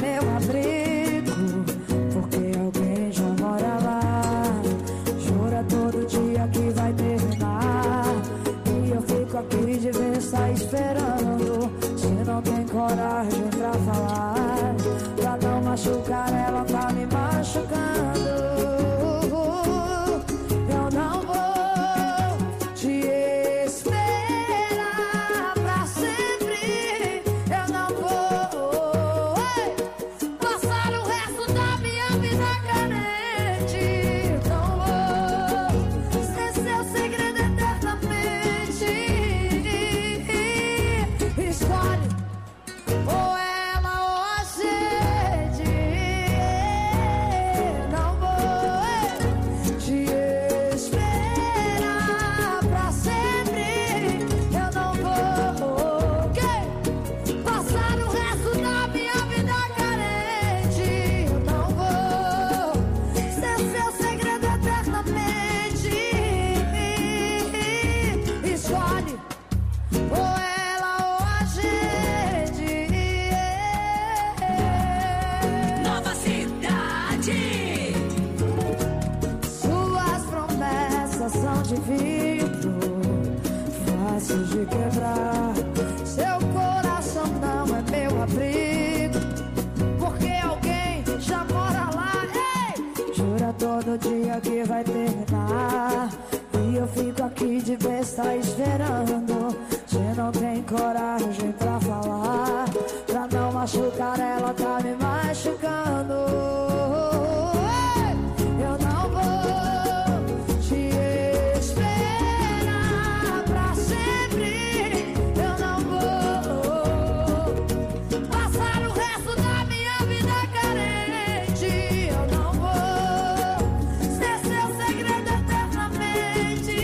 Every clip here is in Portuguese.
meu abrigo, porque alguém já mora lá. Jura todo dia que vai terminar, e eu fico aqui de besta esperando. Se não tem coragem pra falar, pra não machucar ela, tá me machucando. Eu não vou te esperar pra sempre. Eu não vou passar o resto da minha vida carente. Não vou ser seu segredo eternamente. Escolhe ou ela ou a gente. Não vou te esperar pra sempre. Eu não vou passar o resto da minha vida carente. Eu não vou ser seu segredo eternamente. Escolhe ou ela ou a gente. Nova Cidade. Suas promessas são de vidro, fáceis de quebrar. Seu coração não é meu abrigo, porque alguém já mora lá. Ei! Jura todo dia que vai terminar, e eu fico aqui de besta esperando. Se não tem coragem pra falar, pra não machucar ela, tá me machucando. Ei! Eu não vou te esperar pra sempre. Eu não vou passar o resto da minha vida carente. Eu não vou ser seu segredo eternamente.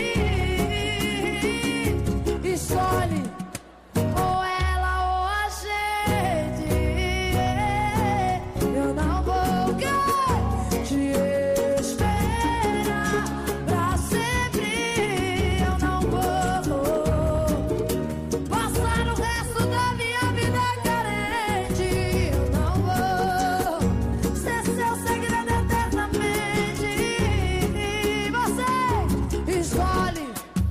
Escolhe ou ela ou a gente. Eu não vou te esperar pra sempre. Eu não vou passar o resto da minha vida carente. Eu não vou ser seu segredo eternamente. Você escolhe.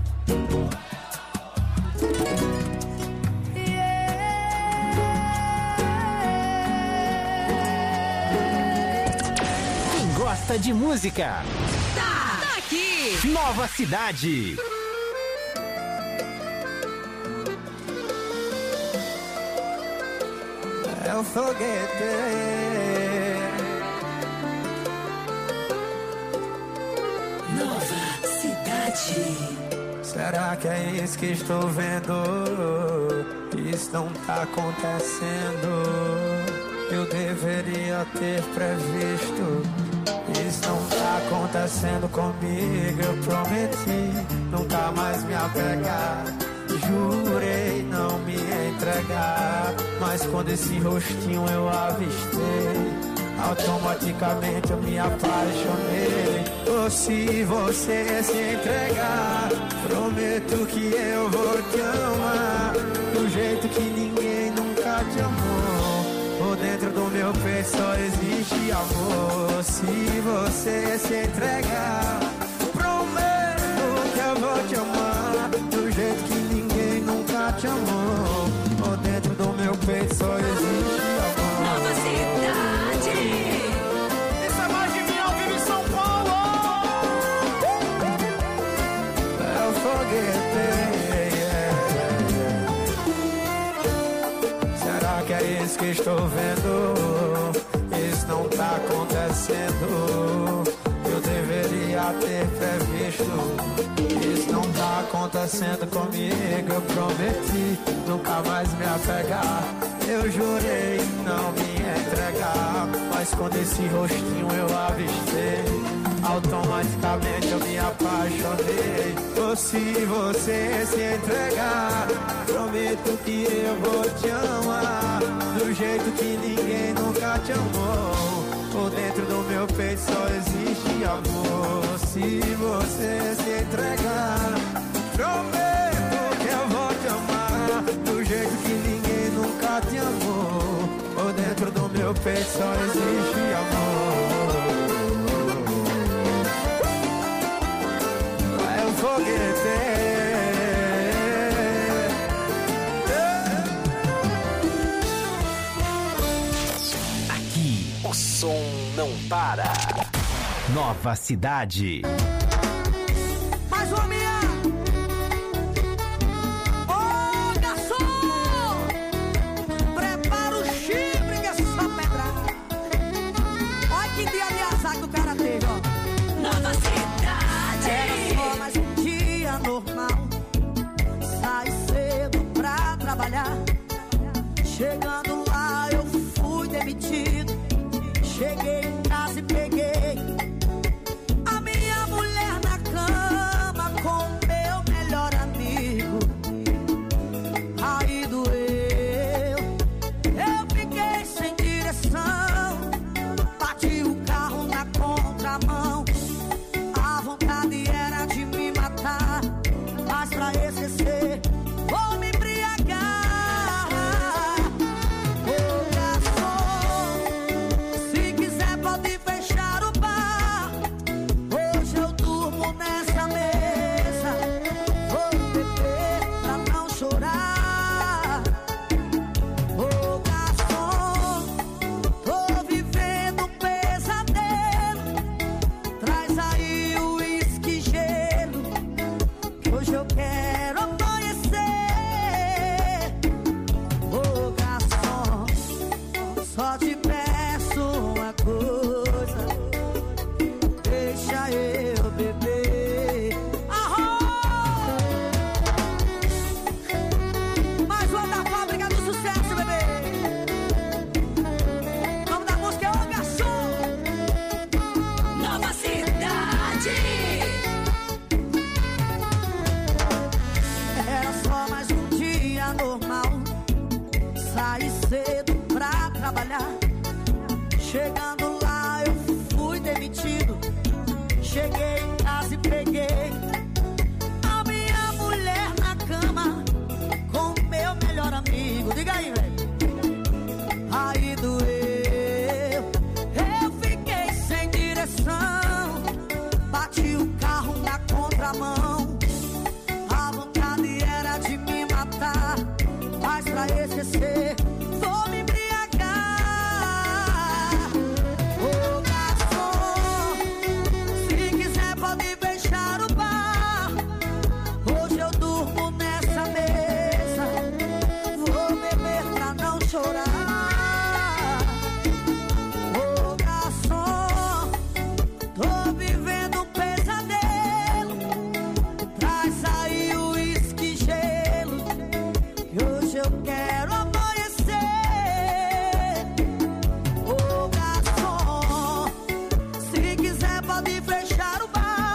Quem gosta de música, Tá aqui. Nova Cidade. Eu foguete. Nova Cidade. Será que é isso que estou vendo? Isso não tá acontecendo. Eu deveria ter previsto. Isso não tá acontecendo comigo. Eu prometi nunca mais me apegar. Jurei não me entregar, mas quando esse rostinho eu avistei, automaticamente eu me apaixonei. Ou se você se entregar, prometo que eu vou te amar do jeito que ninguém nunca te amou. Por dentro do meu peito só existe amor. Se você se entregar, prometo que eu vou te amar do jeito que ninguém nunca te amou. Por dentro do meu peito só existe amor. Nova Cidade. Isso é mais de mim ao vivo em São Paulo. É o foguete. Será que é isso que estou vendo? Isso não tá acontecendo. Eu deveria ter previsto. Isso não tá acontecendo comigo. Eu prometi nunca mais me apegar. Eu jurei não me entregar, mas quando esse rostinho eu avistei, automaticamente eu me apaixonei. Ou se você se entregar, prometo que eu vou te amar do jeito que ninguém nunca te amou. Por dentro do meu peito só existe amor. Se você se entregar, prometo que eu vou te amar do jeito que ninguém nunca te amou. Por dentro do meu peito só existe amor. É um foguete. Aqui o som não para. Nova Cidade. Mais uma minha. Ô, garçom! Prepara o chifre que é só pedrada. Olha que dia de azar que o cara teve, ó. Nova Cidade. Era só mais um dia normal. Saí cedo pra trabalhar. Chegando lá eu fui demitido. Cheguei em casa e peguei a minha mulher na cama com meu melhor amigo. Aí doeu, eu fiquei sem direção. Bati o carro na contramão. A vontade era de me matar, mas pra esquecer vou me embriagar. Ô garçom, se quiser pode fechar o bar. Hoje eu durmo nessa mesa. Vou beber pra não chorar. Ô garçom, tô vivendo um pesadelo. Traz aí o uísque e gelo, que hoje eu quero amanhecer. Ô garçom, só te peço uma coisa, deixa eu beber. Arroz! Mais uma da fábrica do sucesso, bebê. O nome da música é Ô Garçom. Nova Cidade. Era só mais um dia normal. Saí cedo pra trabalhar. Chegando lá eu fui demitido. Cheguei em casa e peguei a minha mulher na cama com meu melhor amigo. Diga aí, velho. Aí doeu, eu fiquei sem direção. Bati o carro na contramão. A vontade era de me matar, mas pra esquecer vou me embriagar. Ô garçom, se quiser pode fechar o bar. Hoje eu durmo nessa mesa. Vou beber pra não chorar. Ô garçom, tô vivendo um pesadelo. Traz aí o uísque e gelo, que hoje eu quero amanhecer. Ô garçom, se quiser pode fechar o bar.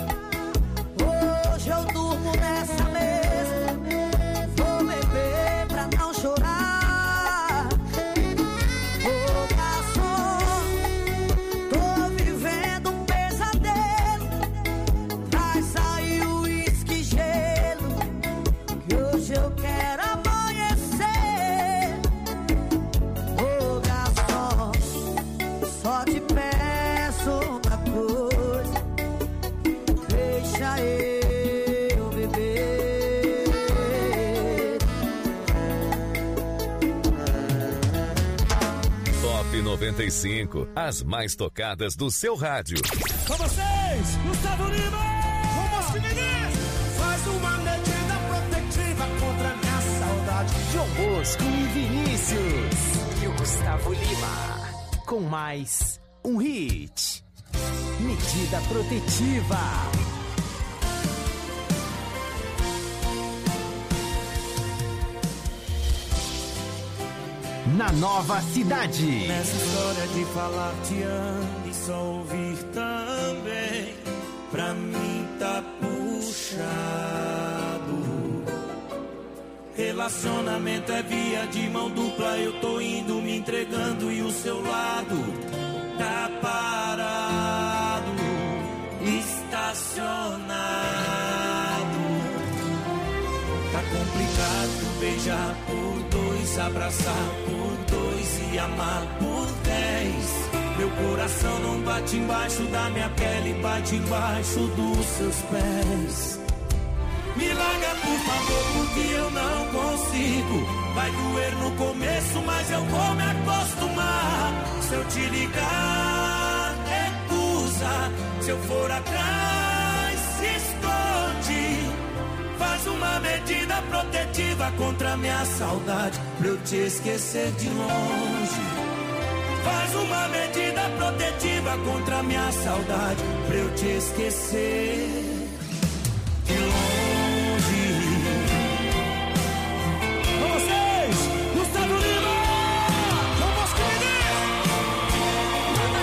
Hoje eu durmo nessa mesa. Vou beber pra não chorar. Ô garçom, tô vivendo um pesadelo. Traz aí o uísque e gelo, que hoje eu quero amanhecer. Ô garçom, só te peço uma coisa, deixa eu beber. Top 95, as mais tocadas do seu rádio. Com vocês, Gustavo Lima! Vamos, meninas! Faz uma medida protetiva contra minha saudade. João Bosco e Vinícius. E o Gustavo Lima. Com mais um hit. Medida protetiva. Na Nova Cidade. Nessa história de falar te amo e só ouvir também, pra mim tá puxado. Relacionamento é via de mão dupla, eu tô indo me entregando e o seu lado tá parado, estacionado. Tá complicado beijar por dois, abraçar por dois e amar por bate embaixo da minha pele, bate embaixo dos seus pés. Me larga, por favor, porque eu não consigo. Vai doer no começo, mas eu vou me acostumar. Se eu te ligar, recusa. Se eu for atrás, se esconde. Faz uma medida protetiva contra minha saudade, pra eu te esquecer de longe. Faz uma medida protetiva contra minha saudade, pra eu te esquecer de longe. Com vocês, Gustavo Lima! Vamos querer! Nova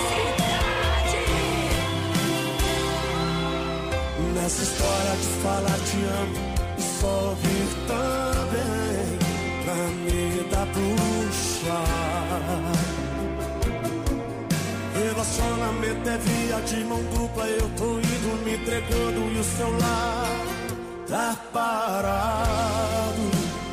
cidade. Nessa história de falar te amo e só ouvir também, pra me dar puxa. Relacionamento é via de mão dupla, eu tô indo me entregando e o celular tá parado,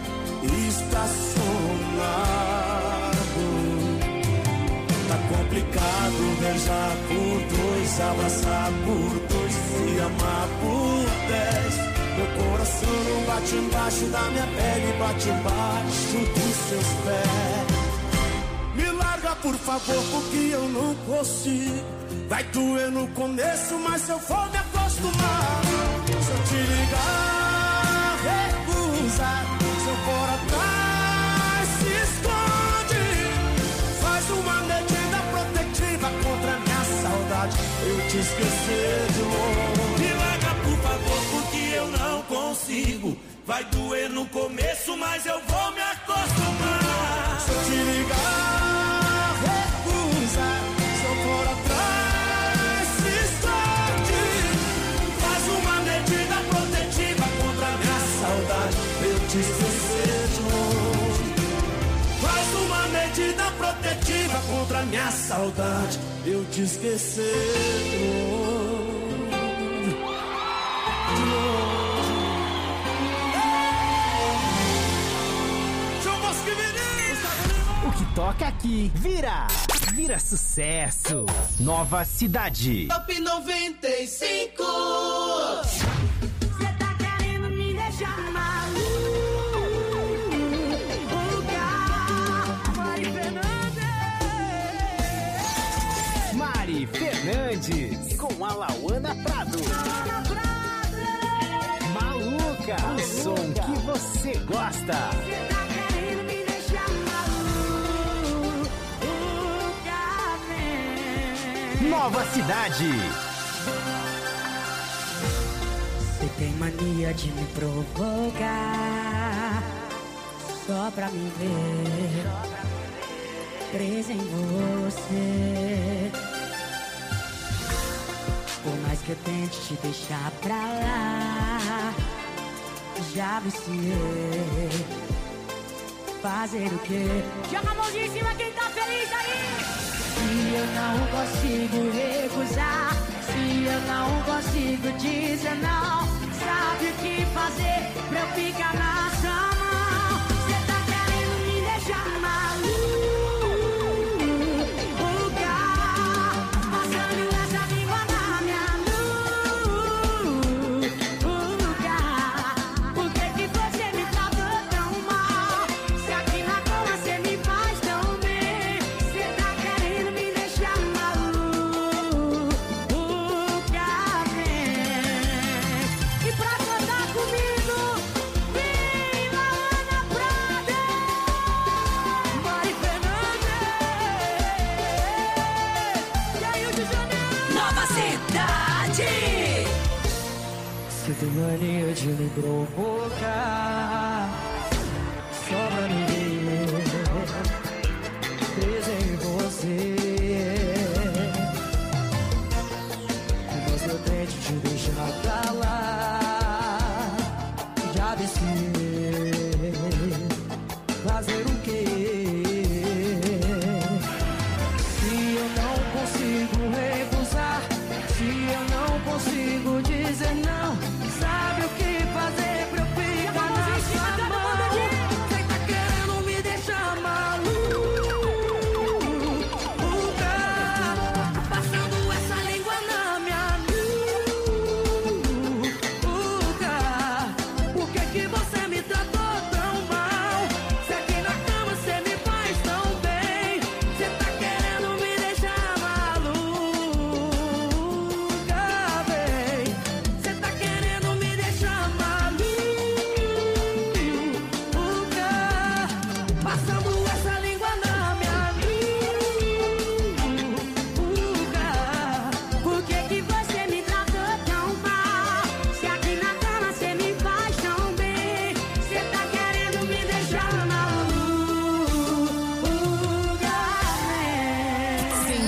estacionado. Tá complicado beijar por dois, abraçar por dois, se amar por 10. Meu coração não bate embaixo da minha pele, bate embaixo dos seus pés. Me larga, por favor, porque eu não consigo. Vai doer no começo, mas eu vou me acostumar. Se eu te ligar, recusa. Se eu for atrás, se esconde. Faz uma medida protetiva contra a minha saudade, eu te esquecer de longe. Me larga, por favor, porque eu não consigo. Vai doer no começo, mas eu vou me acostumar. Se eu te ligar, recusa. Se eu for atrás, se esconde. Faz uma medida protetiva contra a minha saudade, eu te esquecer de longe. Faz uma medida protetiva contra a minha saudade, eu te esquecer de longe. De longe. O que toca aqui vira sucesso. Nova cidade. Top 95. Cê tá querendo me deixar maluca. Mari Fernandes com a Lauana Prado. Maluca, o som que você gosta. Cê tá querendo me deixar maluca, vem. Nova cidade. Você tem mania de me provocar, só pra me ver presa em você. Por mais que eu tente te deixar pra lá, já viciei. Fazer o quê? Joga a mãozinha em cima quem tá feliz aí! Se eu não consigo recusar, se eu não consigo dizer não, sabe o que fazer pra eu ficar na sua mão? Cê tá querendo me deixar maluca, passando essa língua na minha nuca. Por que que você me tratou tão mal? Se aqui na cama você me faz tão bem. Cê tá querendo me deixar maluca, vem. E pra cantar comigo, vem Lauana Prado, Mari Fernandes, e aí o de Janeiro. Nova cidade. Você tem mania de me provocar, só pra me ver presa em você. Mas eu tento te deixar pra lá, já desci. Fazer o quê? Se eu não consigo recusar, se eu não consigo dizer não, sabe o que fazer pra eu ficar na sua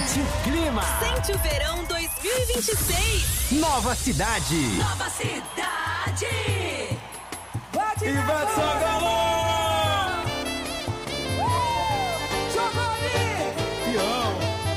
Sente o clima. Sente o verão 2026. Nova cidade. Nova cidade. Ivete Sangalo. Joga aí! Fião.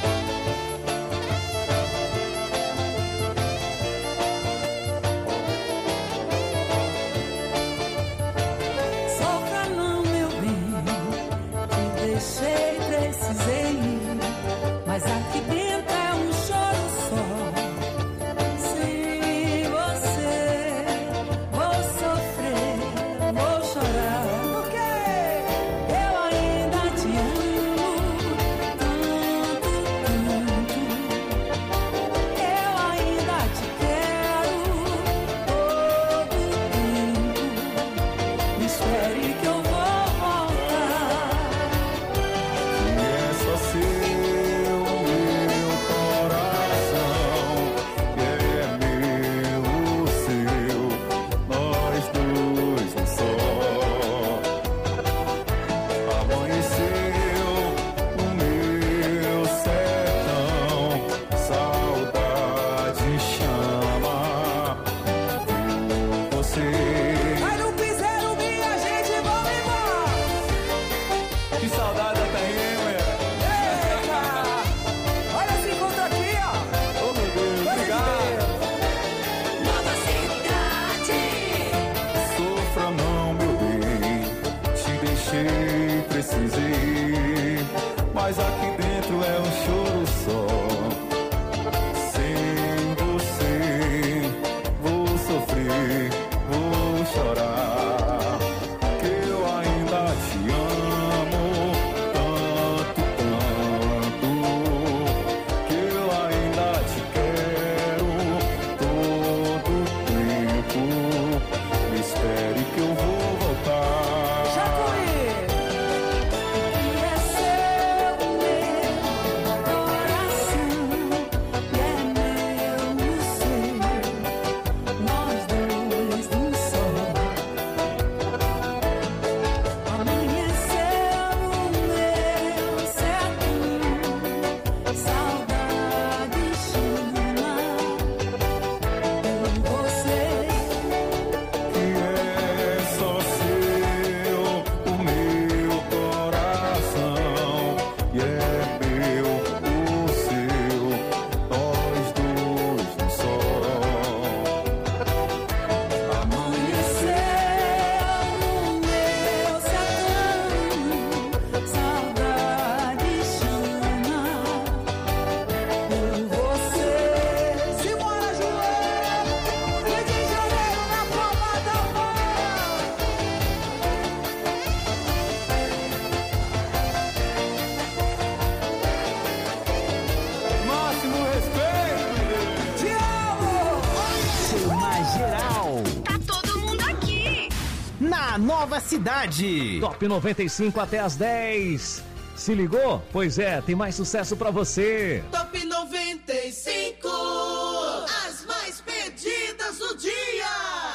Sofra não, meu bem, te deixei, precisei ir, mas aqui dentro é um choro só. Sem você, vou sofrer, vou chorar, porque eu ainda te amo tanto, tanto. Eu ainda te quero todo tempo. Me espere que eu vou voltar. E é só seu, meu coração, e é meu, o seu, nós dois um só. Amanheceu no meu sertão, saudade chama por você. Ai, não fizeram minha gente, vamos embora! Que saudade da terrinha, mulher. Eita! Olha esse encontro aqui, ó! Ô, meu Deus, obrigado. Nova cidade. Sofra não, meu bem, te deixei, precisei, mas aqui dentro é um choro só. Sem você, vou sofrer, vou chorar, que eu ainda te amo tanto, tanto, que eu ainda te quero todo tempo. Me espere que eu vou voltar. Jacuí! E é seu, meu coração, e é meu, o seu, nós dois um só. Amanheceu no meu sertão, saudade chama por você. Que é só seu, o meu coração, e é meu, o seu, nós dois um só. Amanheceu no meu sertão, saudade chama por você. Simbora, João! Rio de Janeiro na palma da mão! Máximo respeito. Te amo! Chama geral. Tá todo mundo aqui. Na Nova Cidade. Top 95 até as 10. Se ligou? Pois é, tem mais sucesso pra você. Top 95. As mais pedidas do dia.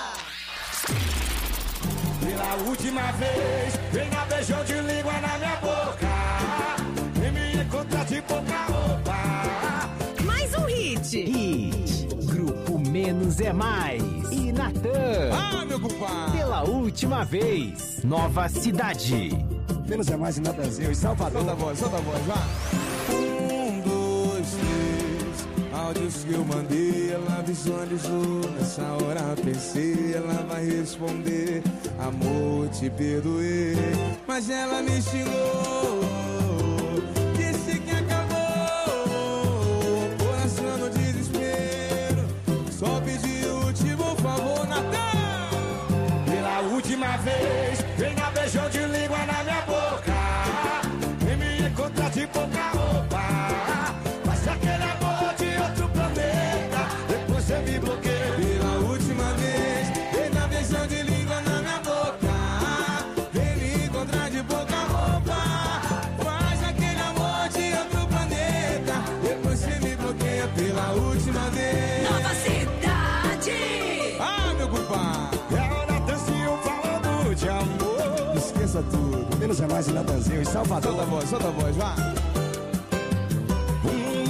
Pela última vez, venha beijão de língua na minha boca. E me encontrar de pouca roupa. Mais um hit. Hit. Grupo Menos é Mais. E Natan. Ah, meu compadre. Pela última vez. Nova Cidade. Menos é mais em Natanzinho, em Salvador. Solta a voz, vá. 1, 2, 3. Áudios que eu mandei, ela visualizou. Nessa hora pensei, ela vai responder. Amor, te perdoei. Mas ela me xingou. Disse que acabou. Coração no desespero. Só pedi o último favor, Natan. Pela última vez, venha beijão de língua na minha boca. E me encontrar de pouca roupa. Mas aquele amor de outro planeta. Depois você me bloqueia. Pela última vez, venha beijão de língua na minha boca. Vem me encontrar de pouca roupa. Faz aquele amor de outro planeta. Depois você me bloqueia pela última vez. Nova cidade. Ah, meu compadre, é o Natanzinho falando de amor. Esqueça tudo. Menos é mais em Natanzinho, em Salvador. Solta a voz, vá. 1,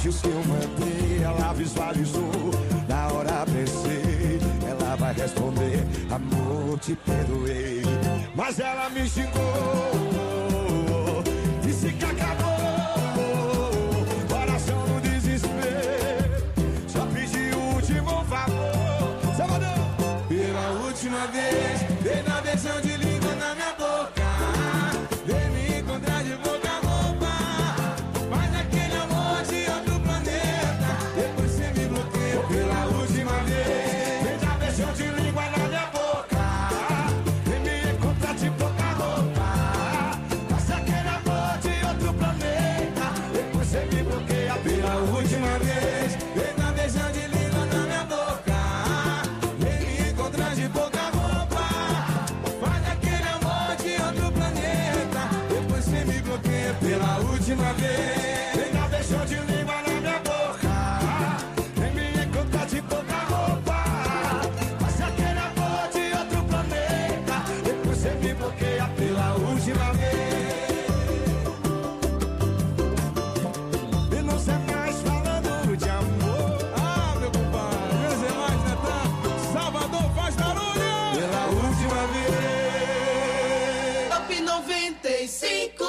áudios que eu mandei, ela visualizou. Na hora pensei, ela vai responder: amor, te perdoei. Mas ela me xingou, disse que acabou. Coração no desespero, só pedi o último favor. Salvador! Pela última vez, dei na versão de língua na minha boca. Vem me encontrar de boca a boca. Faz aquele amor de outro planeta. Depois você me bloqueia. Pela última vez, dei na versão de língua na minha boca. Vem me encontrar de boca a boca. Faz aquele amor de outro planeta. Depois você me bloqueia. Pela última vez, dei na versão de língua na minha boca. Vem me encontrar de boca a boca. Faz aquele amor de outro planeta. Depois você me bloqueia. Pela última vez, vem na versão de língua na minha boca. Vem me encontrar de boca a boca. Faz aquele amor de outro planeta. Depois você me bloqueia. Pela última vez. E não sei mais falando de amor. Ah, meu compadre, esse é mais Natan. Salvador faz barulho. Pela última vez. Top 95.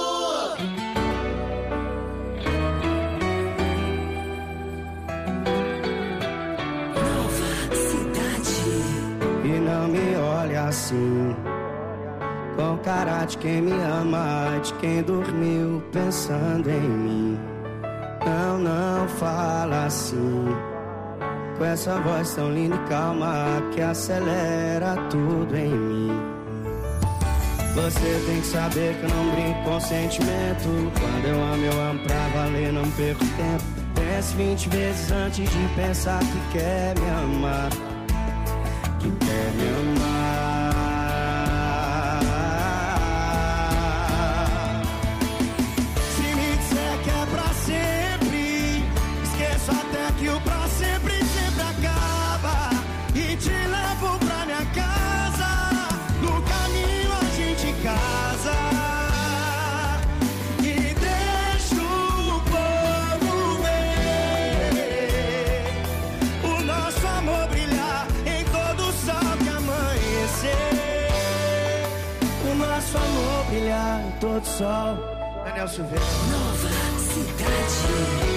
Nova Cidade. E não me olhe assim, com cara de quem me ama, de quem dormiu pensando em mim. Não, não fala assim, com essa voz tão linda e calma que acelera tudo em mim. Você tem que saber que eu não brinco com sentimento. Quando eu amo pra valer, não perco tempo. Pense 20 vezes antes de pensar que quer me amar, que quer me amar. Se me disser que é pra sempre, esqueço até que o pra sempre sempre acaba. E te levo pra minha casa, no caminho a gente casa. E deixo o povo ver o nosso amor brilhar em todo o sol que amanhecer. O nosso amor brilhar em todo o sol. Daniel Silveira. Nova Cidade.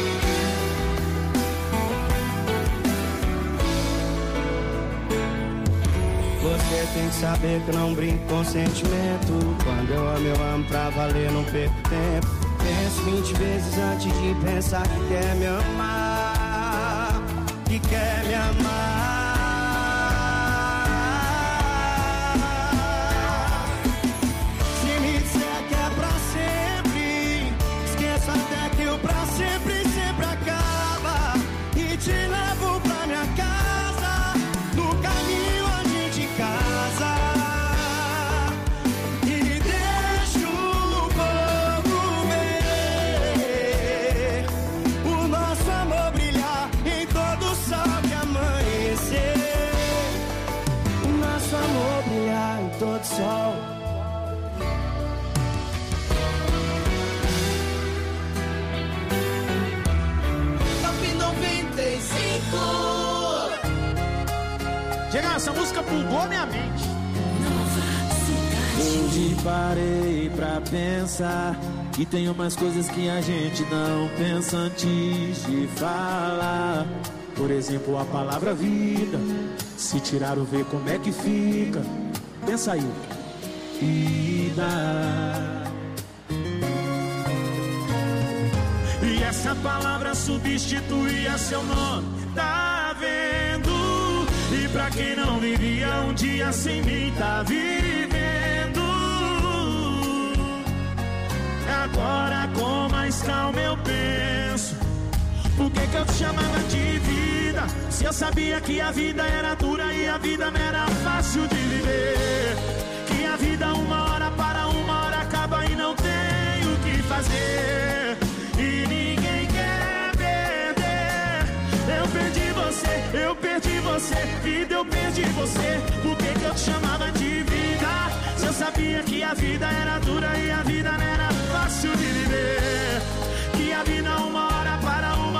Você tem que saber que eu não brinco com sentimento. Quando eu amo pra valer, não perco tempo. Penso 20 vezes antes de pensar que quer me amar, que quer me amar. Se me disser que é pra sempre, esqueço até que o pra sempre sempre acaba. E te levo pra minha casa, no caminho a gente casa. E deixo o povo ver o nosso amor brilhar em todo o sol que amanhecer. O nosso amor brilhar em todo o sol. Top 95. Chega, essa música bugou minha mente. Nova Cidade. Hoje parei pra pensar que tem umas coisas que a gente não pensa antes de falar. Por exemplo, a palavra vida. Se tirar o V, como é que fica? Pensa aí. Vida. E essa palavra substituía seu nome. Tá vendo? E pra quem não vivia um dia sem mim, tá vivendo. Agora com mais calma eu penso, por que eu te chamava de vida? Se eu sabia que a vida era dura e a vida não era fácil de viver. Que a vida uma hora para uma hora acaba e não tem o que fazer. E ninguém quer perder. Eu perdi você, eu perdi você, vida eu perdi você. Por que eu te chamava de vida? Se eu sabia que a vida era dura e a vida não era fácil de viver. Que a vida uma hora para uma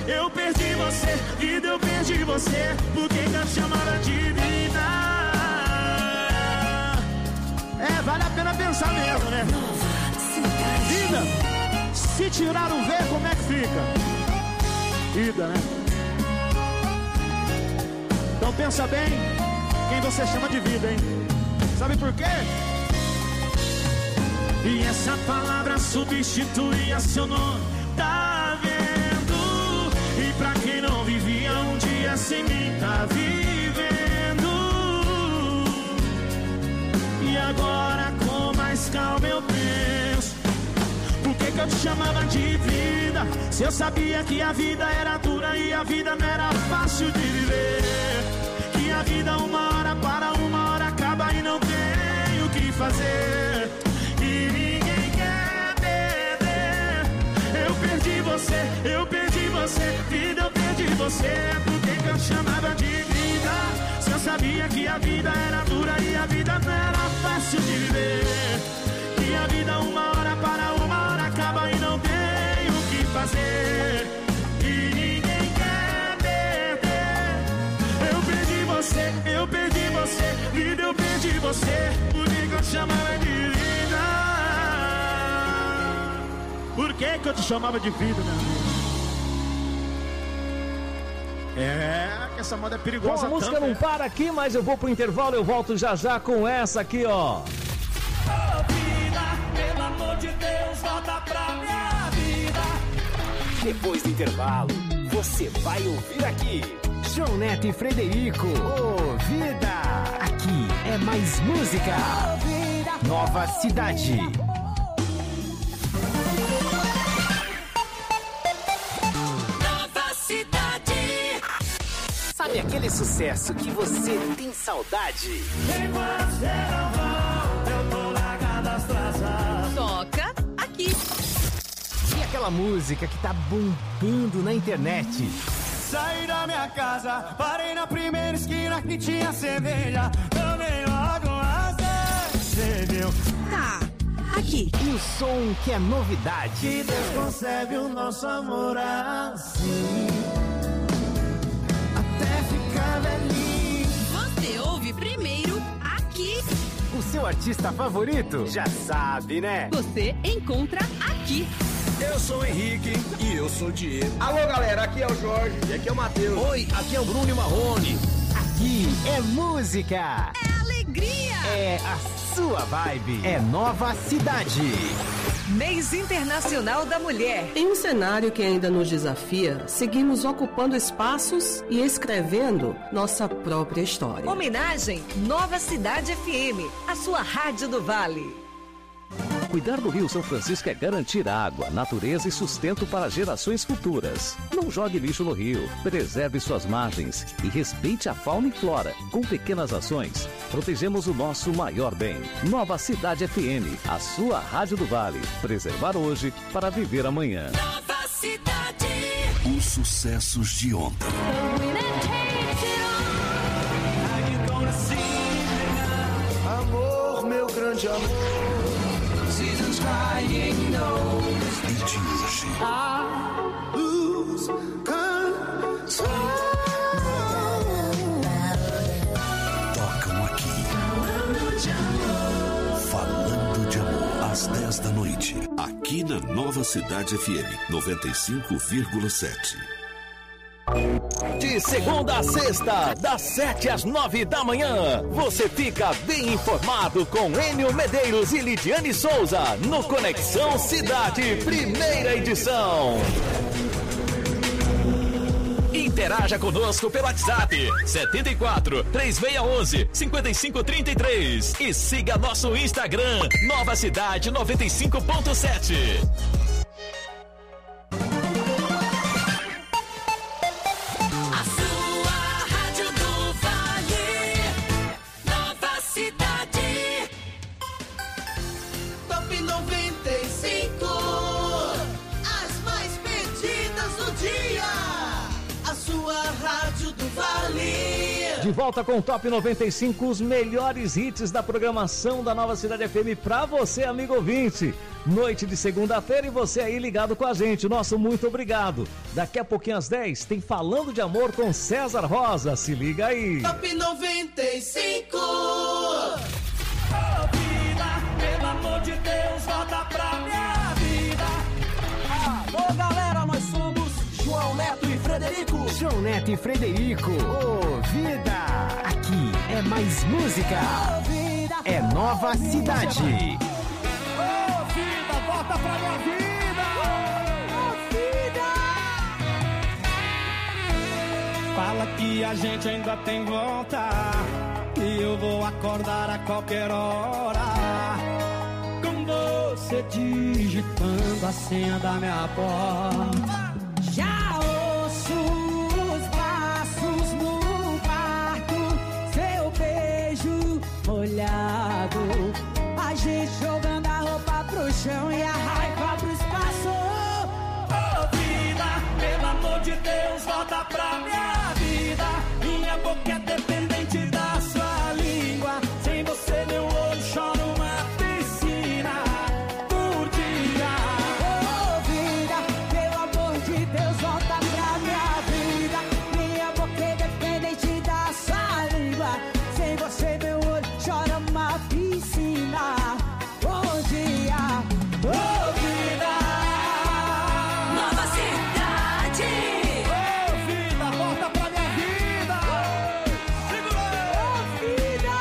eu perdi você. Vida, eu perdi você. Por que eu te chamava de vida? É, vale a pena pensar mesmo, né? Vida, se tirar o V, como é que fica? Vida, né? Então pensa bem quem você chama de vida, hein? Sabe por quê? E essa palavra substituía seu nome, tá vendo? E pra quem não vivia um dia sem mim, tá vivendo. E agora com mais calma eu penso, por que eu te chamava de vida? Se eu sabia que a vida era dura e a vida não era fácil de viver. Que a vida uma hora para, uma hora acaba e não tem o que fazer. E ninguém quer perder. Eu perdi você, eu perdi você. Vida, eu perdi você. Por que eu te chamava de vida? Se eu sabia que a vida era dura e a vida não era fácil de viver. Que a vida uma hora para, uma hora acaba e não tem o que fazer. E ninguém quer perder. Eu perdi você, eu perdi você. Vida, eu perdi você. Por que eu te chamava de vida? Por que eu te chamava de vida, meu amigo? É, que essa moda é perigosa. Bom, a música não para aqui, mas eu vou pro intervalo, eu volto já já com essa aqui, ó. Pelo amor de Deus, volta pra minha vida. Depois do intervalo, você vai ouvir aqui João Neto e Frederico. Ô, vida! Aqui é mais música. Nova Cidade. Nova Cidade. Sabe aquele sucesso que você tem saudade? Enquanto você não volta, eu tô largado às traças. Toca aqui. E aquela música que tá bombando na internet? Saí da minha casa, parei na primeira esquina que tinha cerveja. Tomei logo uma cerveja. Tá, aqui. E o som que é novidade. Que Deus concebe o nosso amor assim, até ficar velhinho. Você ouve primeiro aqui. O seu artista favorito? Já sabe, né? Você encontra aqui. Eu sou o Henrique e eu sou o Diego. Alô, galera, aqui é o Jorge e aqui é o Matheus. Oi, aqui é o Bruno e Marrone. Aqui é música. É alegria. É a sua vibe. É Nova Cidade. Mês Internacional da Mulher. Em um cenário que ainda nos desafia, seguimos ocupando espaços e escrevendo nossa própria história. Homenagem Nova Cidade FM, a sua rádio do Vale. Cuidar do Rio São Francisco é garantir água, natureza e sustento para gerações futuras. Não jogue lixo no rio, preserve suas margens e respeite a fauna e flora. Com pequenas ações, protegemos o nosso maior bem. Nova Cidade FM, a sua rádio do Vale. Preservar hoje para viver amanhã. Nova Cidade. Os sucessos de ontem. Amor, meu grande amor. Seasons crying knows. E de hoje. I lose control. Tocam aqui. Falando de amor. Às 10 da noite. Aqui na Nova Cidade FM 95,7. De segunda a sexta, das 7 às 9 da manhã, você fica bem informado com Enio Medeiros e Lidiane Souza no Conexão Cidade, primeira edição. Interaja conosco pelo WhatsApp 74 3611 5533 e siga nosso Instagram Nova Cidade 95.7. De volta com o Top 95, os melhores hits da programação da Nova Cidade FM pra você, amigo ouvinte. Noite de segunda-feira e você aí ligado com a gente. Nosso muito obrigado. Daqui a pouquinho às 10 tem Falando de Amor com César Rosa. Se liga aí. Top 95. Oh, vida, pelo amor de Deus, volta pra minha vida. Alô, galera, nós somos João Neto e Frederico. João Neto e Frederico. Ô, vida! Aqui é mais música. É Nova Cidade. Ô, vida, volta pra minha vida. Ô, vida. Fala que a gente ainda tem volta e eu vou acordar a qualquer hora com você digitando a senha da minha porta. Já ouço os passos no quarto, seu beijo molhado, a gente jogando a roupa pro chão e a raiva pro espaço. Oh, vida, pelo amor de Deus, volta pra minha vida. Minha boca é dependente da sua língua. Sem você meu olho chora uma piscina por dia. Oh, vida, pelo amor de Deus, volta pra minha vida. Minha boca é dependente da sua língua. Sem você meu olho chora uma piscina. Bom dia, oh, vida. Nova Cidade. Oh, vida, volta pra minha vida. Oh, vida.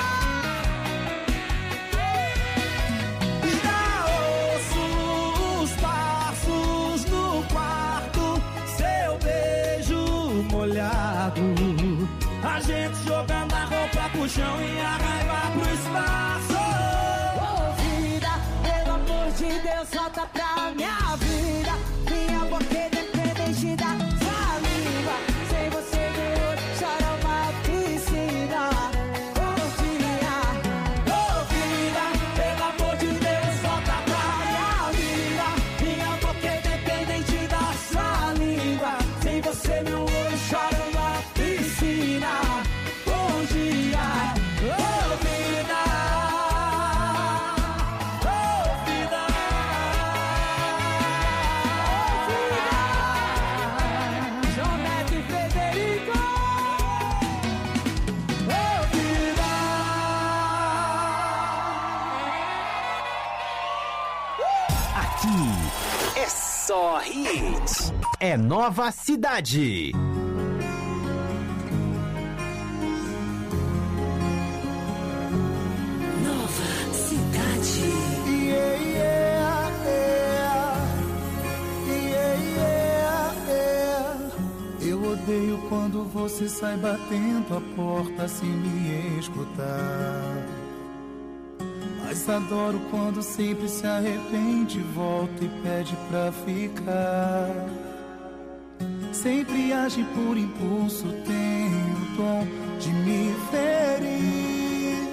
Já ouço os passos no quarto, seu beijo molhado, a gente jogando a roupa pro chão e a raiva pro espaço. Oh, vida, pelo amor de Deus, volta pra minha vida. Minha boca é dependente da sua língua. Sem você meu olho chora uma piscina. Bom dia, Oh, vida, pelo amor de Deus, volta pra minha vida. Minha boca é dependente da sua língua. Sem você meu olho chora uma piscina. Bom dia, oh, vida. Oh, vida. João Neto e Frederico. Oh, vida. Aqui é só hits. É Nova Cidade. Nova Cidade. Yeah, yeah, yeah. Yeah, yeah, yeah. Eu odeio quando você sai batendo a porta sem me escutar. Mas adoro quando sempre se arrepende, volta e pede pra ficar. Sempre age por impulso, tem o dom de me ferir.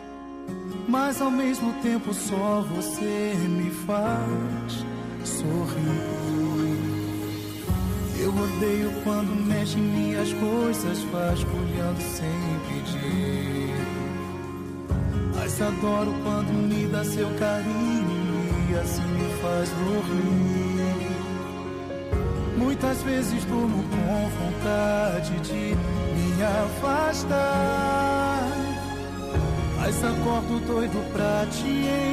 Mas ao mesmo tempo só você me faz sorrir. Eu odeio quando mexe em minhas coisas, vasculhando sem pedir. Mas adoro quando me dá seu carinho e assim me faz dormir. Muitas vezes durmo com vontade de me afastar, mas acordo doido pra te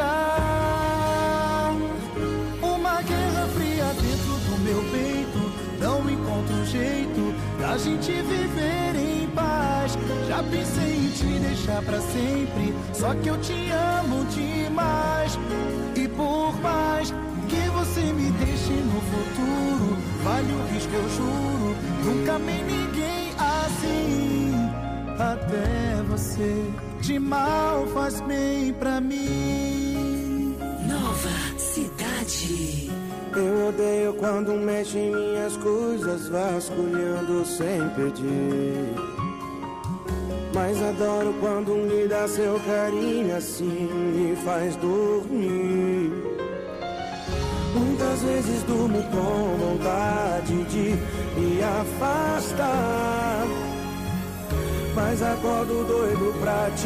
encontrar. Uma guerra fria dentro do meu peito, não encontro um jeito da gente viver em paz. Já pensei em te deixar pra sempre, só que eu te amo demais. E por mais que você me deixe no futuro, vale o risco, eu juro. Nunca amei ninguém assim. Até você, de mal faz bem pra mim. Nova Cidade. Eu odeio quando mexe em minhas coisas, vasculhando sem pedir. Mas adoro quando me dá seu carinho, assim me faz dormir. Muitas vezes durmo com vontade de me afastar, mas acordo doido pra te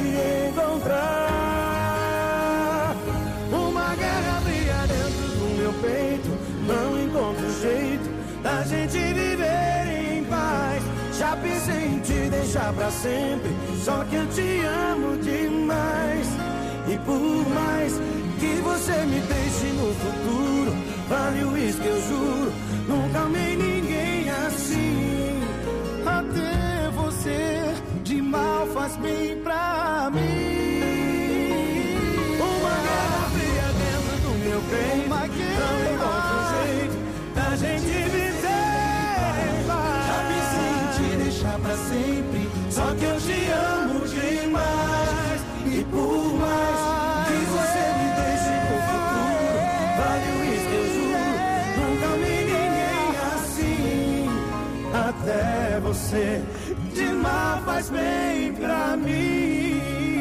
encontrar. Uma guerra brilha dentro do meu peito, não encontro jeito da gente viver em paz. Já pensei em te deixar pra sempre, só que eu te amo demais. E por mais que você me deixe no futuro, vale o uísque, eu juro, nunca amei ninguém assim. Até você de mal faz bem pra mim. Uma guerra fria dentro do meu peito, não encontro jeito da gente viver. Já pensei em te deixar pra sempre, só que eu te amo demais. E por mais que você me deixe no futuro, vale o uísque, eu juro, nunca amei ninguém assim. Até você de mal faz bem pra mim.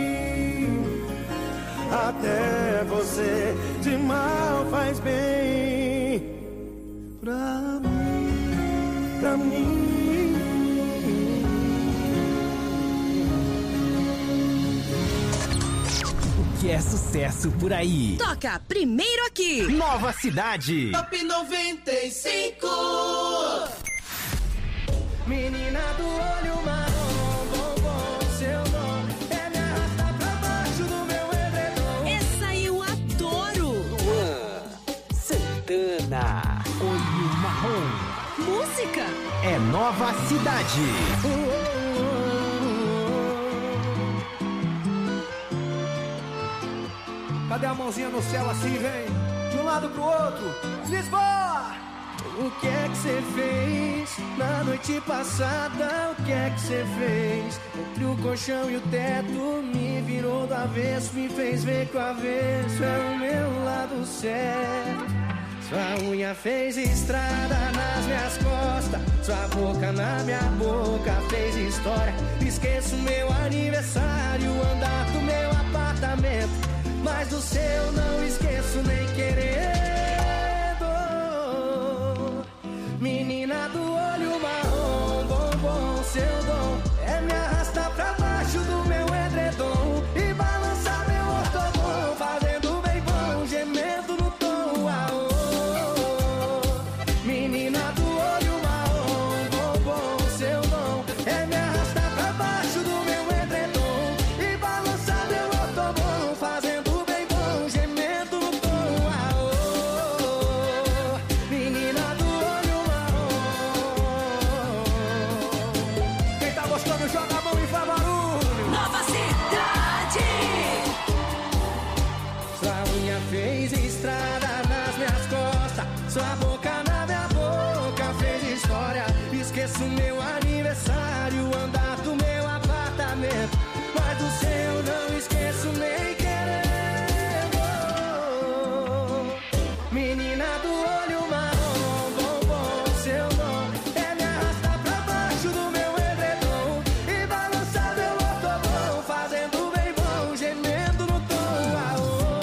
Até você de mal faz bem pra mim, pra mim. Que é sucesso por aí. Toca primeiro aqui. Nova Cidade. Top 95. Menina do olho marrom, bombom, seu nome é me arrastar pra baixo do meu edredom. Essa eu adoro. Luan Santana. Olho marrom. Música é Nova Cidade. Cadê a mãozinha no céu assim, vem? De um lado pro outro, Lisboa! O que é que você fez na noite passada? O que é que você fez? Entre o colchão e o teto, me virou do avesso, me fez ver que o avesso é o meu lado certo. Sua unha fez estrada nas minhas costas, sua boca na minha boca fez história. Esqueço meu aniversário, andar do meu apartamento, mas do seu não esqueço nem querendo. Menina do olho marrom, bombom, seu dom é me arrastar pra baixo do meu edredom e balançar meu ortobom, fazendo bem bom, gemendo no tom. Aô. Menina do olho marrom, bombom, seu dom é me arrastar pra baixo do meu edredom e balançar meu ortobom, fazendo bem bom, gemendo no tom. Aô. Menina do olho marrom. Quem tá gostando, joga a mão e faz barulho. Nova Cidade. Sua unha fez estrada nas minhas costas, sua boca na minha boca fez história. Esqueço meu aniversário, andar do meu apartamento, mas do seu não esqueço nem querendo. Menina do olho marrom, bombom, seu nome é me arrastar pra baixo do meu edredom e balançar meu ortobom, fazendo bem bom, gemendo no tom. Aô.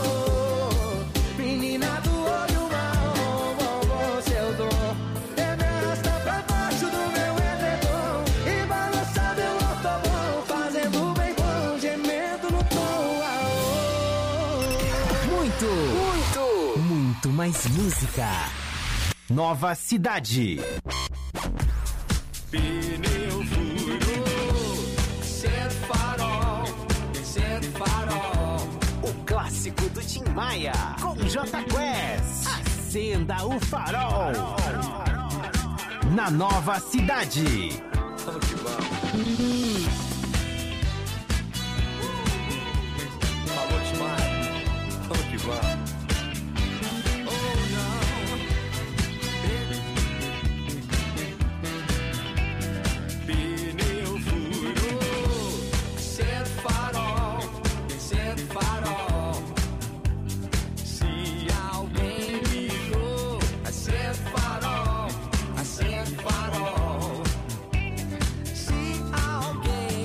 Menina do olho marrom, bombom, seu dom é me arrastar pra baixo do meu edredom e balançar meu ortobom, fazendo bem bom, gemendo no tom. Aô. Muito mais música. Nova Cidade. Pneu furou, descendo farol, descendo farol. O clássico do Tim Maia com J Quest. Acenda o farol. Na Nova Cidade. Vamos que vamos. Falou, Tim Maia. Vamos que vamos. Pneu furou, descendo farol, descendo farol. Se alguém ligou, acende farol, acende farol. Se alguém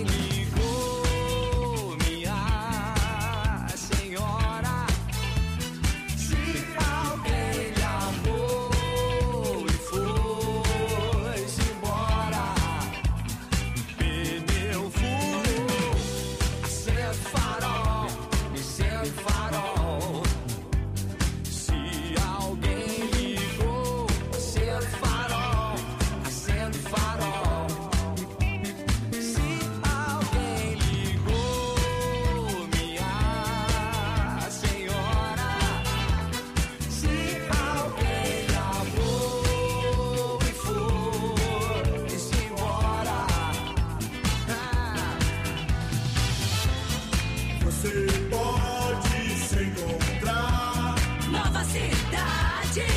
cidade.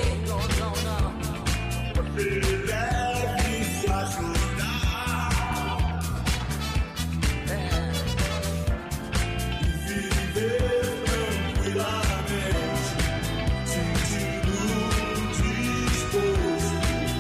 Você deve ajudar e viver tranquilamente, sentindo disposto.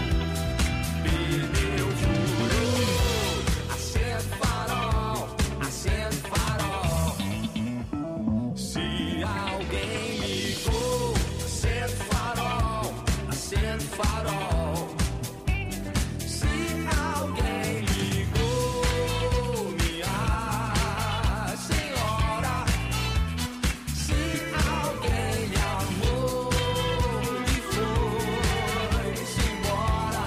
Pneu furou, acende farol, acende farol. Se alguém ligou, acende farol, acende farol. Se alguém ligou, minha senhora. Se alguém lhe amou e foi-se embora.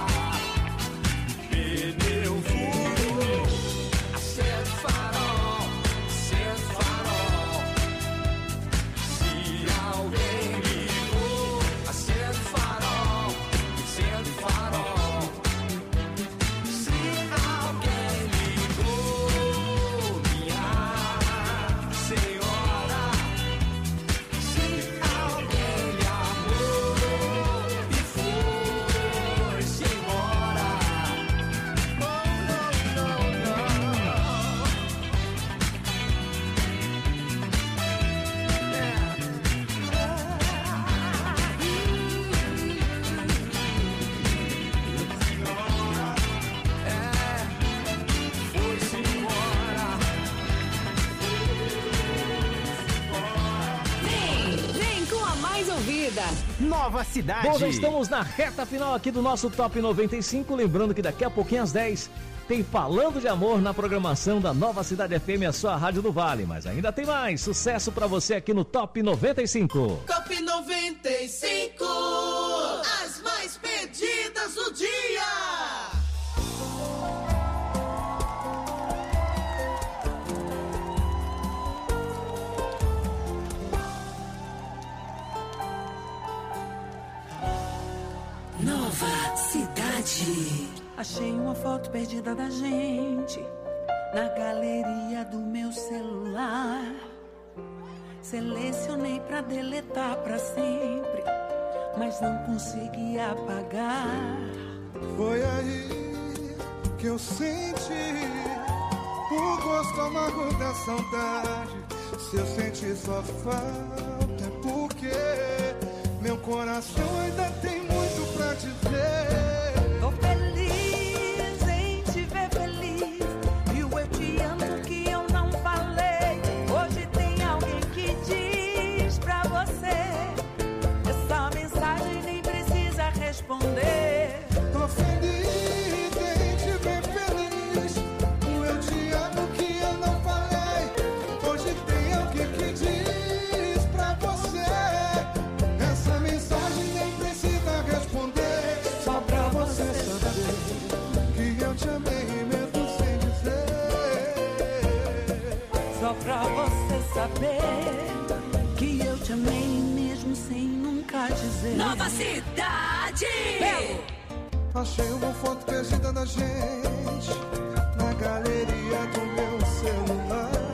Pneu furou, acende farol, acende farol. Se alguém ligou, acende farol, acende farol. Se alguém ligou, minha senhora. Se alguém lhe amou e foi-se embora. Foi-se embora. Vem com a mais ouvida. Nova Cidade. Bom, já estamos na reta final aqui do nosso Top 95. Lembrando que daqui a pouquinho às 10 tem Falando de Amor na programação da Nova Cidade FM, a sua rádio do Vale. Mas ainda tem mais sucesso pra você aqui no Top 95. Top 95. As mais pedidas do dia. Nova Cidade. Achei uma foto perdida da gente na galeria do meu celular. Selecionei pra deletar pra sempre, mas não consegui apagar. Foi aí que eu senti o gosto amargo da saudade. Se eu senti sua falta é porque meu coração ainda tem muito pra dizer. Tô feliz em te ver feliz, e o eu te amo que eu não falei. Hoje tem alguém que diz pra você, essa mensagem nem precisa responder. Tô feliz em te ver feliz, o eu te amo que eu não falei. Hoje tem alguém que diz pra você, essa mensagem nem precisa responder. Só pra você saber que eu te amei mesmo sem dizer. Só pra você saber que eu te amei mesmo sem nunca dizer. Nova Cidade. Achei uma foto perdida da gente na galeria do meu celular.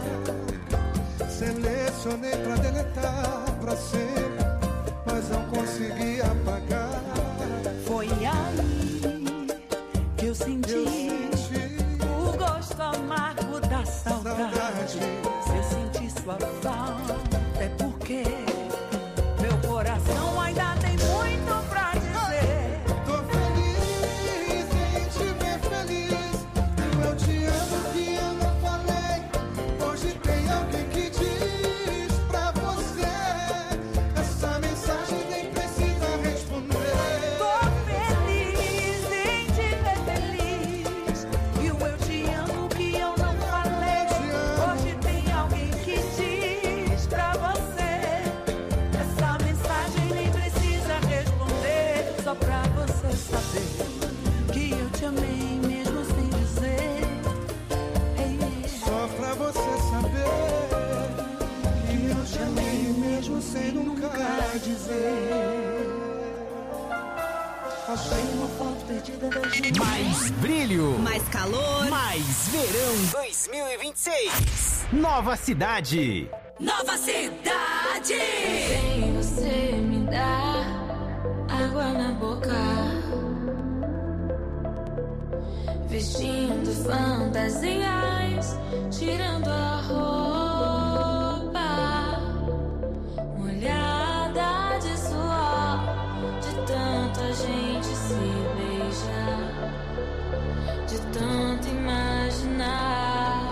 Selecionei pra deletar pra sempre, mas não consegui apagar. Foi aí que eu senti o gosto amargo da saudade. Se eu senti sua falta é porque meu coração ainda tem muito pra dizer. Tô feliz em te ver feliz, eu te amo que eu não falei. Hoje tem alguém que diz pra você, essa mensagem nem precisa responder. Tô feliz em te ver feliz, e o eu te amo que eu não falei. Hoje tem alguém que diz pra você, essa mensagem nem precisa responder. Só pra você saber que eu te amei mesmo sem dizer. Só pra você saber que eu te amei mesmo sem nunca dizer. Achei uma foto perdida da gente. Mais brilho, mais calor, mais verão 2026. Nova Cidade. Nova Cidade. Sem você me dá na boca, vestindo fantasias, tirando a roupa molhada de suor, de tanto a gente se beijar, de tanto imaginar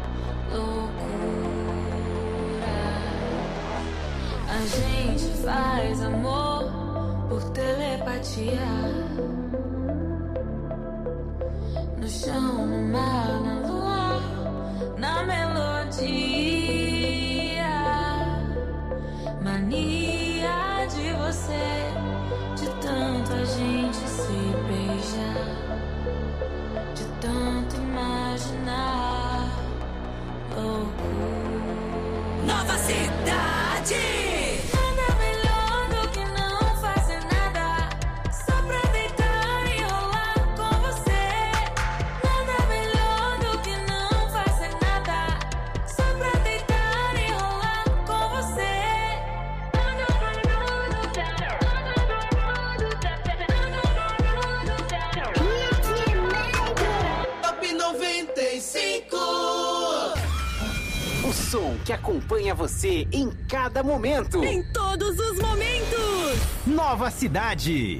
loucura. A gente faz amor por telepatia, no chão, no mar, na lua, na melodia. Mania de você, de tanto a gente se beijar, de tanto imaginar loucura. Nova Cidade. O som que acompanha você em cada momento. Em todos os momentos. Nova Cidade.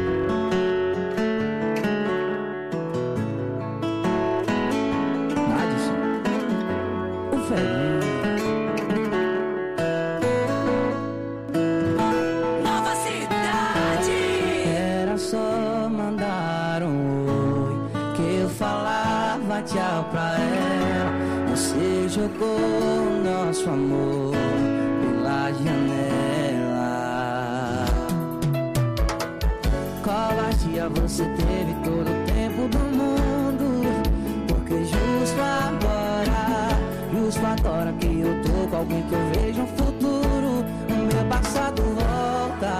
O velho. Nova Cidade. Era só mandar um oi que eu falava tchau pra ela. Você jogou o nosso amor pela janela. Covardia, você teve todo o tempo do mundo. Porque justo agora que eu tô com alguém que eu vejo um futuro, o meu passado volta.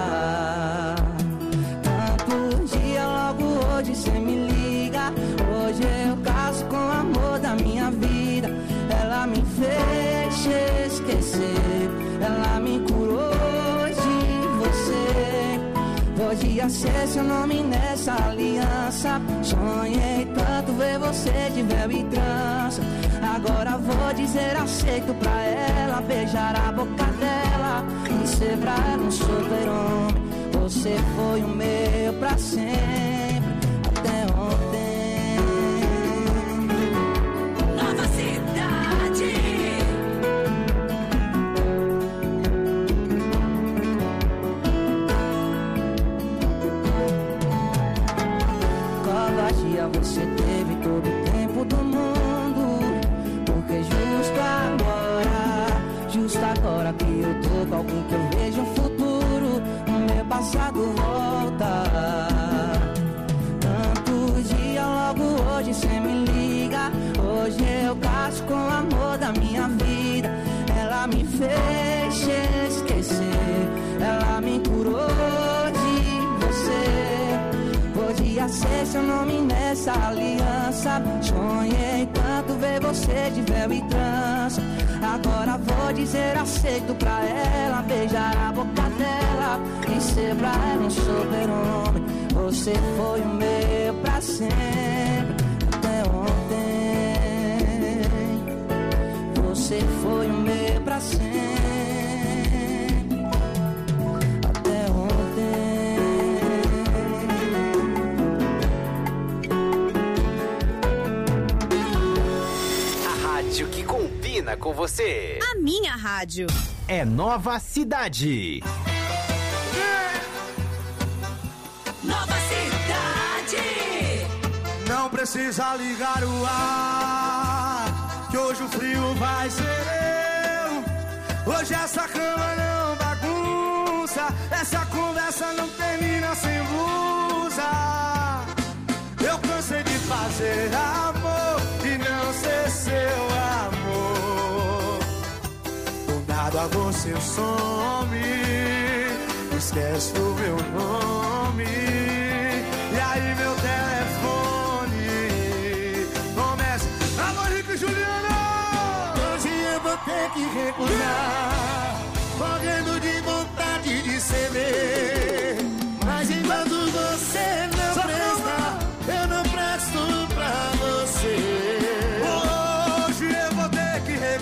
Tanto dia, logo hoje cê me liga. Hoje eu caso com o amor da minha vida. Ela me fez esquecer, ela me curou de você. Podia ser seu nome nessa aliança. Sonhei tanto ver você de véu e trança. Agora vou dizer aceito pra ela, beijar a boca dela e ser pra ela um super-homem. Você foi o meu pra sempre, até ontem. Nova Cidade. Covardia, você teve todo o tempo do mundo. Porque justo agora que eu tô com alguém que eu vejo um futuro, o meu passado volta. Tanto dia, logo hoje cê me liga. Hoje eu caso com o amor da minha vida. Ela me fez esquecer, ela me curou de você. Podia ser seu nome nessa aliança. Sonhei tanto ver você de véu e trança. Agora vou dizer aceito pra ela, beijar a boca dela e ser pra ela um super-homem. Você foi o meu pra sempre, até ontem. Você foi o meu pra sempre, até ontem. A rádio que combina com você. A minha rádio. É Nova Cidade. Nova Cidade. Não precisa ligar o ar, que hoje o frio vai ser eu. Hoje essa cama não bagunça, essa conversa não termina sem blusa. Eu cansei de fazer amor e não ser seu amor. Dado a você eu some, esquece do meu nome. E aí meu telefone começa: Alô, Rico e Juliana. Hoje eu vou ter que recusar, morrendo de vontade de ceder. Mas enquanto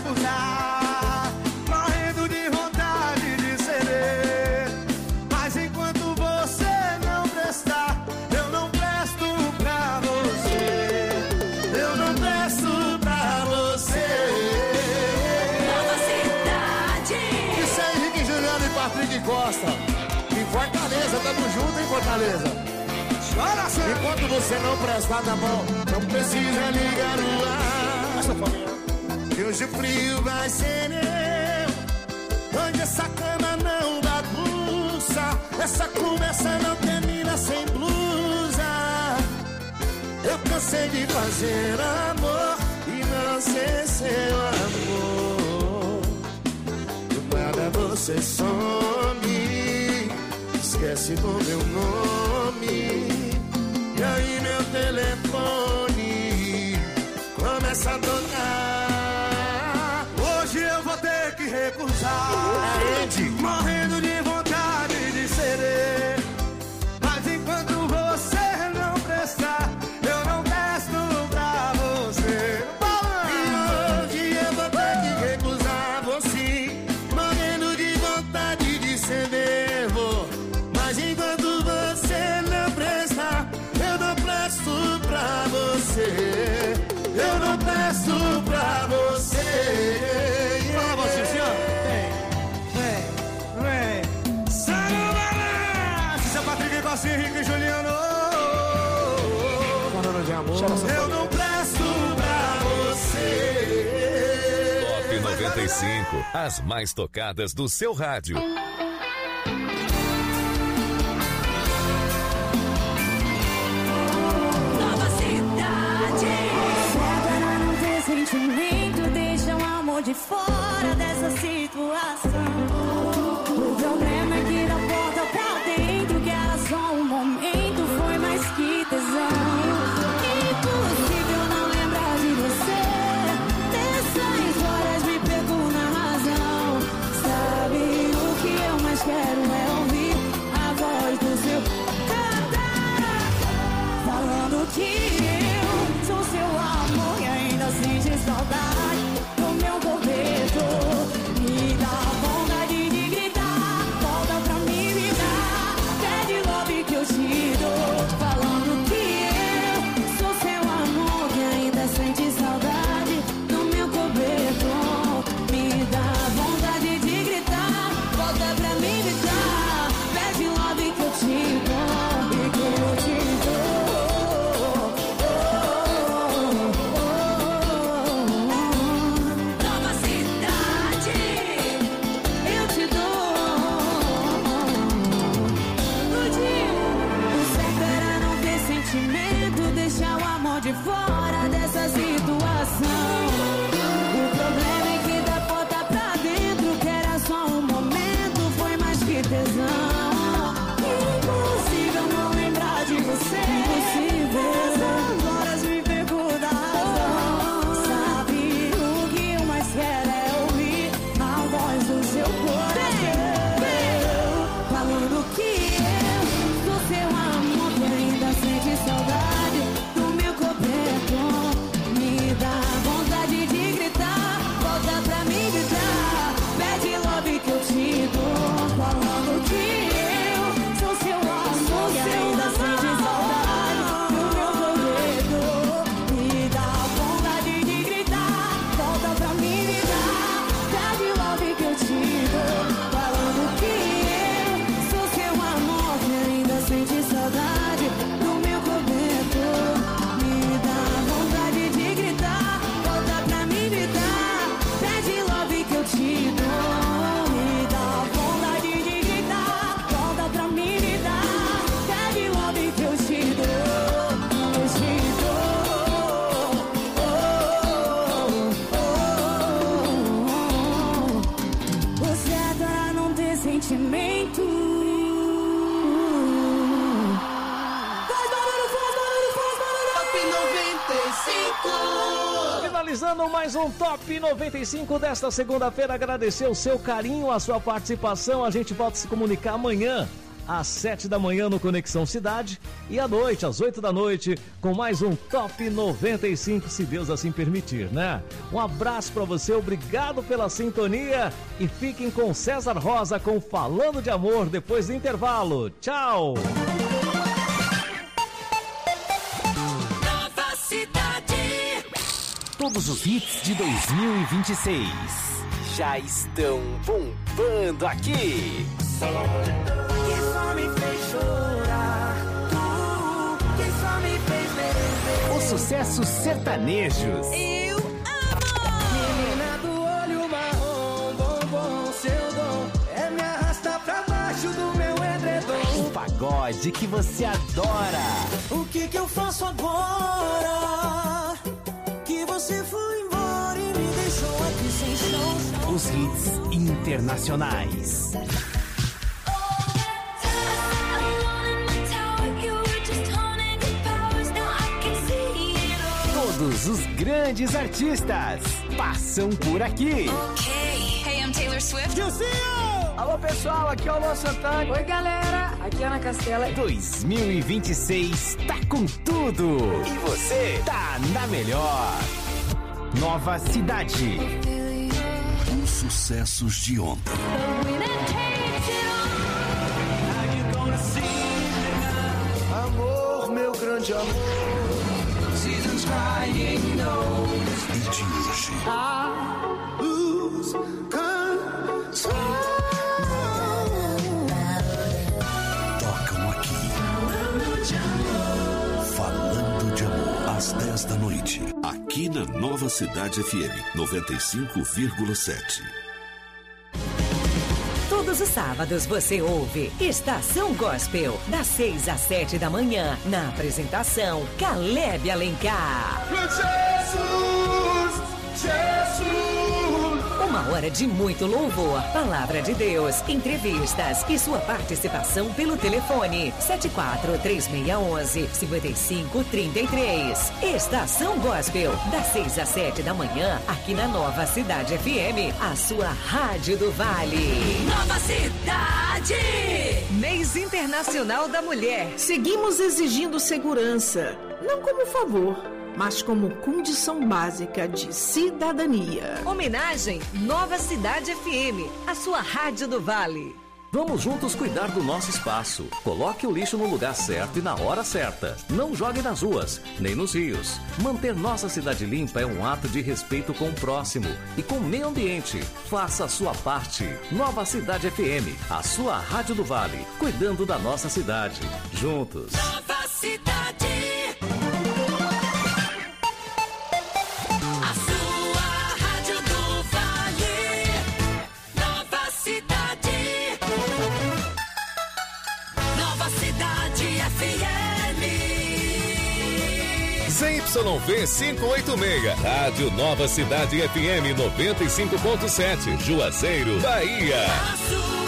recusar, morrendo de vontade de ceder. Mas enquanto você não prestar, eu não presto pra você. Eu não presto pra você. Nova Cidade. Isso aí, Henrique Juliano e Patrick Costa. Em Fortaleza, tamo junto em Fortaleza. Enquanto você não prestar, tá bom, não precisa ligar o ar. Que hoje o frio vai ser meu, onde essa cama não bagunça, essa conversa não termina sem blusa. Eu cansei de fazer amor e não ser seu amor. Do nada você some, esquece do meu nome. E aí meu telefone começa a tocar. Hoje eu vou ter que recusar, morrendo de vontade de ceder. Mas enquanto você não prestar, eu não presto pra você. E hoje eu vou ter que recusar você, morrendo de vontade de ceder. Mas enquanto você não prestar, eu não presto pra você. Eu não presto pra você. Fala você, senhor. Vem. Sarabala! Isso é Patrick Costa, Henrique e Juliano. Falando de amor. Eu não presto pra você. Top 95, as mais tocadas do seu rádio. Nova Cidade. Para não ter sentimento, deixa o amor de fora dessa situação. O problema é que da porta pra dentro, que era só um momento, foi mais que tesão. Impossível não lembrar de você. Nessas horas me pego na razão. Sabe o que eu mais quero é ouvir a voz do seu cantar, falando que eu sou seu amor e ainda sente saudade do meu boleto. Me dá vontade de gritar, volta pra mim me dar, pede love que eu te dou, falando que eu sou seu amor e ainda sente saudade do meu coberto. Me dá vontade de gritar, volta pra mim me dar, pede love que eu te dou e que eu te dou. Nova Cidade. Eu te dou. O certo era não ter sentimento, deixar o amor de fora dessa situação. O problema é que da porta pra dentro, que era só um momento, foi mais que tesão. Impossível não lembrar de você. Impossível. Essas horas me pegou da razão. Sabe o que eu mais quero é ouvir a voz do seu coração, falando que eu sou seu amor que ainda sente saudade do meu coberto. Me dá vontade de gritar, volta pra mim gritar, pede love que eu te dou, falando que eu sou seu amor que ainda sente saudade do meu coberto. Me dá vontade de gritar, volta pra mim gritar, pede love que eu te dou, falando que eu sou seu amor que ainda sente saudade do meu coberto. Me dá vontade de gritar, volta pra mim gritar, pede love que eu te dou. Me dá vontade de gritar, volta pra mim gritar, pede love que eu te dou. Eu te dou. O certo era não ter sentimento. Faz barulho, faz barulho, faz barulho. Top 95. Finalizando mais um Top 95 desta segunda-feira, agradecer o seu carinho, a sua participação. A gente volta a se comunicar amanhã às 7 da manhã no Conexão Cidade e à noite, às 8 da noite, com mais um Top 95, se Deus assim permitir, né? Um abraço pra você, obrigado pela sintonia e fiquem com César Rosa com Falando de Amor depois do intervalo. Tchau! Nova Cidade. Todos os hits de 2026 já estão bombando aqui. Que só me fez chorar, que só me fez beber. Os sucessos sertanejos. Eu amo. Menina do olho marrom, bombom, seu dom é me arrastar pra baixo do meu edredom. O pagode que você adora. O que eu faço agora? Que você foi embora e me deixou aqui sem chão. Os hits internacionais. Todos os grandes artistas passam por aqui. Hey, I'm Taylor Swift. Alô pessoal, aqui é o Luan Santana. Oi galera, aqui é Ana Castela. 2026 tá com tudo. E você tá na melhor. Nova Cidade. Os sucessos de ontem. Amor, meu grande amor. Seasons crying knows. E de hoje. I lose control. Tocam aqui. Falando de Amor, às 10 da noite. Aqui na Nova Cidade FM 95,7. Todos os sábados você ouve Estação Gospel, das 6 às 7 da manhã, na apresentação Caleb Alencar. Jesus, Jesus. Uma hora de muito louvor, palavra de Deus, entrevistas e sua participação pelo telefone 74-3611-5533. Estação Gospel, das 6 às 7 da manhã, aqui na Nova Cidade FM, a sua Rádio do Vale. Nova Cidade. Mês Internacional da Mulher. Seguimos exigindo segurança, não como favor, mas como condição básica de cidadania. Homenagem Nova Cidade FM, a sua Rádio do Vale. Vamos juntos cuidar do nosso espaço. Coloque o lixo no lugar certo e na hora certa. Não jogue nas ruas, nem nos rios. Manter nossa cidade limpa é um ato de respeito com o próximo e com o meio ambiente. Faça a sua parte. Nova Cidade FM, a sua Rádio do Vale, cuidando da nossa cidade. Juntos. Nova Cidade. A sua Rádio do Vale. Nova Cidade. Nova Cidade FM. ZYV 586, Rádio Nova Cidade FM 95.7, Juazeiro, Bahia. A sua